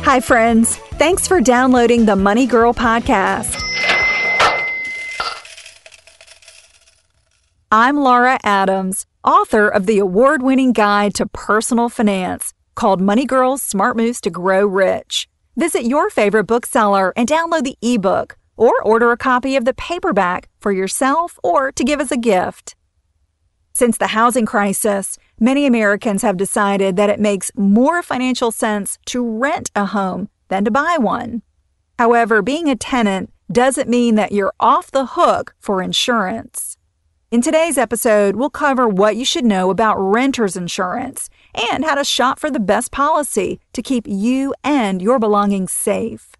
Hi, friends. Thanks for downloading the Money Girl podcast. I'm Laura Adams, author of the award-winning guide to personal finance called Money Girl's Smart Moves to Grow Rich. Visit your favorite bookseller and download the ebook or order a copy of the paperback for yourself or to give as a gift. Since the housing crisis, many Americans have decided that it makes more financial sense to rent a home than to buy one. However, being a tenant doesn't mean that you're off the hook for insurance. In today's episode, we'll cover what you should know about renter's insurance and how to shop for the best policy to keep you and your belongings safe.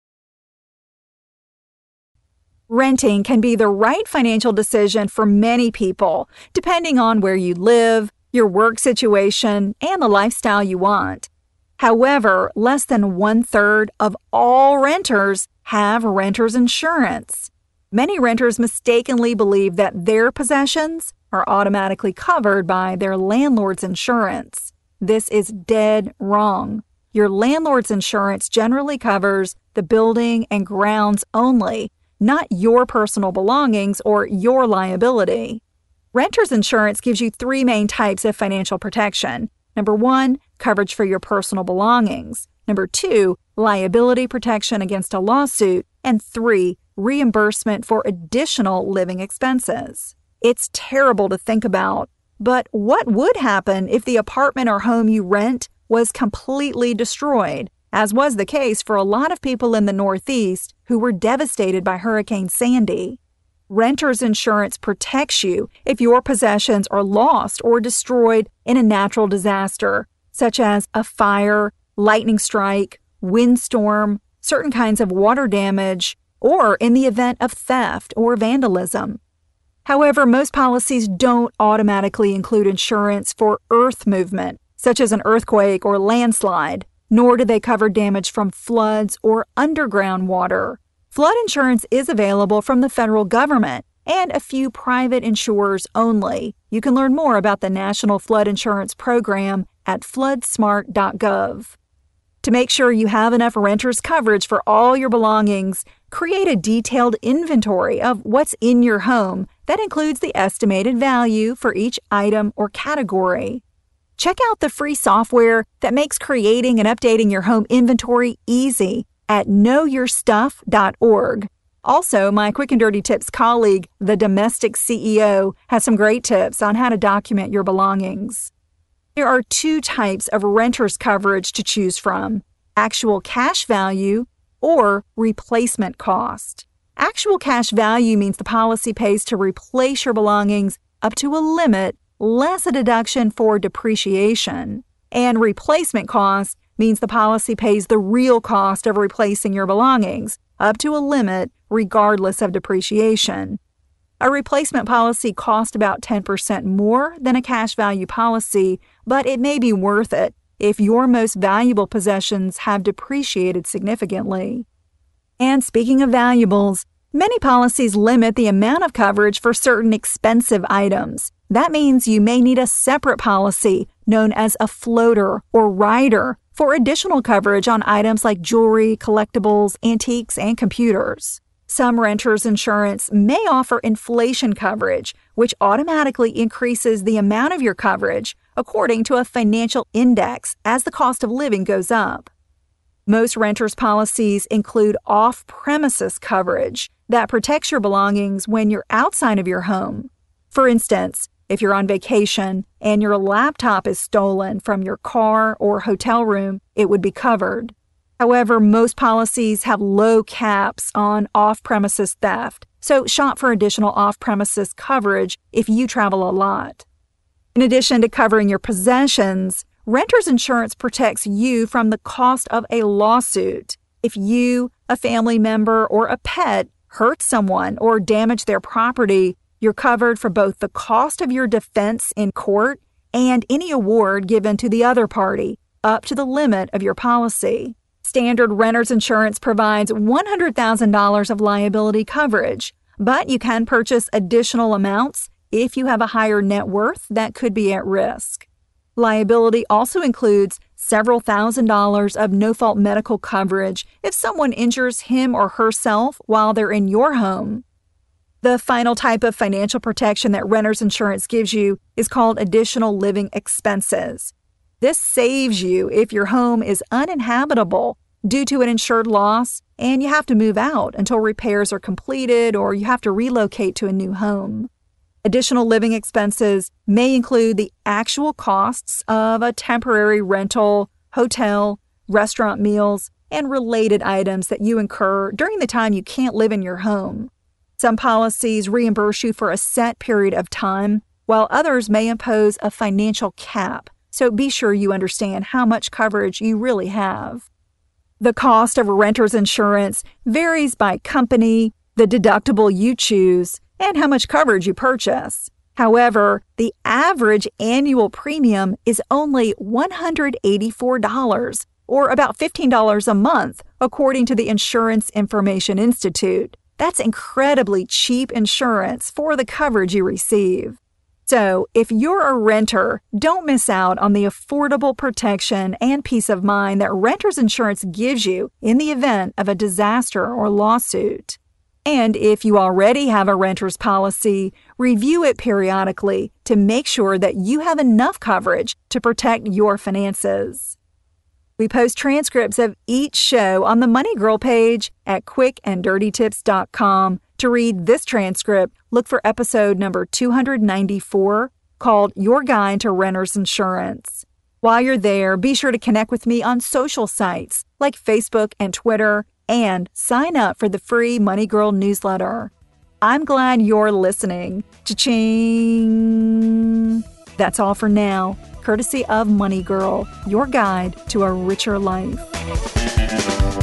Renting can be the right financial decision for many people, depending on where you live, your work situation, and the lifestyle you want. However, less than 1/3 of all renters have renter's insurance. Many renters mistakenly believe that their possessions are automatically covered by their landlord's insurance. This is dead wrong. Your landlord's insurance generally covers the building and grounds only, not your personal belongings or your liability. Renter's insurance gives you three main types of financial protection. Number 1, coverage for your personal belongings. Number 2, liability protection against a lawsuit. And 3, reimbursement for additional living expenses. It's terrible to think about, but what would happen if the apartment or home you rent was completely destroyed, as was the case for a lot of people in the Northeast who were devastated by Hurricane Sandy? Renter's insurance protects you if your possessions are lost or destroyed in a natural disaster, such as a fire, lightning strike, windstorm, certain kinds of water damage, or in the event of theft or vandalism. However, most policies don't automatically include insurance for earth movement, such as an earthquake or landslide, nor do they cover damage from floods or underground water. Flood insurance is available from the federal government and a few private insurers only. You can learn more about the National Flood Insurance Program at floodsmart.gov. To make sure you have enough renter's coverage for all your belongings, create a detailed inventory of what's in your home that includes the estimated value for each item or category. Check out the free software that makes creating and updating your home inventory easy at knowyourstuff.org. Also, my Quick and Dirty Tips colleague, the Domestic CEO, has some great tips on how to document your belongings. There are 2 types of renter's coverage to choose from: actual cash value or replacement cost. Actual cash value means the policy pays to replace your belongings up to a limit, less a deduction for depreciation. And replacement cost means the policy pays the real cost of replacing your belongings, up to a limit, regardless of depreciation. A replacement policy costs about 10% more than a cash value policy, but it may be worth it if your most valuable possessions have depreciated significantly. And speaking of valuables, many policies limit the amount of coverage for certain expensive items. That means you may need a separate policy known as a floater or rider for additional coverage on items like jewelry, collectibles, antiques, and computers. Some renters' insurance may offer inflation coverage, which automatically increases the amount of your coverage according to a financial index as the cost of living goes up. Most renters' policies include off-premises coverage that protects your belongings when you're outside of your home. For instance, if you're on vacation and your laptop is stolen from your car or hotel room, it would be covered. However, most policies have low caps on off-premises theft, so shop for additional off-premises coverage if you travel a lot. In addition to covering your possessions, renter's insurance protects you from the cost of a lawsuit. If you, a family member, or a pet hurt someone or damage their property, you're covered for both the cost of your defense in court and any award given to the other party, up to the limit of your policy. Standard renter's insurance provides $100,000 of liability coverage, but you can purchase additional amounts if you have a higher net worth that could be at risk. Liability also includes several $1,000s of no-fault medical coverage if someone injures him or herself while they're in your home. The final type of financial protection that renter's insurance gives you is called additional living expenses. This saves you if your home is uninhabitable due to an insured loss and you have to move out until repairs are completed or you have to relocate to a new home. Additional living expenses may include the actual costs of a temporary rental, hotel, restaurant meals, and related items that you incur during the time you can't live in your home. Some policies reimburse you for a set period of time, while others may impose a financial cap, so be sure you understand how much coverage you really have. The cost of a renter's insurance varies by company, the deductible you choose, and how much coverage you purchase. However, the average annual premium is only $184, or about $15 a month, according to the Insurance Information Institute. That's incredibly cheap insurance for the coverage you receive. So, if you're a renter, don't miss out on the affordable protection and peace of mind that renter's insurance gives you in the event of a disaster or lawsuit. And if you already have a renter's policy, review it periodically to make sure that you have enough coverage to protect your finances. We post transcripts of each show on the Money Girl page at quickanddirtytips.com. To read this transcript, look for episode number 294 called Your Guide to Renter's Insurance. While you're there, be sure to connect with me on social sites like Facebook and Twitter and sign up for the free Money Girl newsletter. I'm glad you're listening. Cha-ching! That's all for now. Courtesy of Money Girl, your guide to a richer life.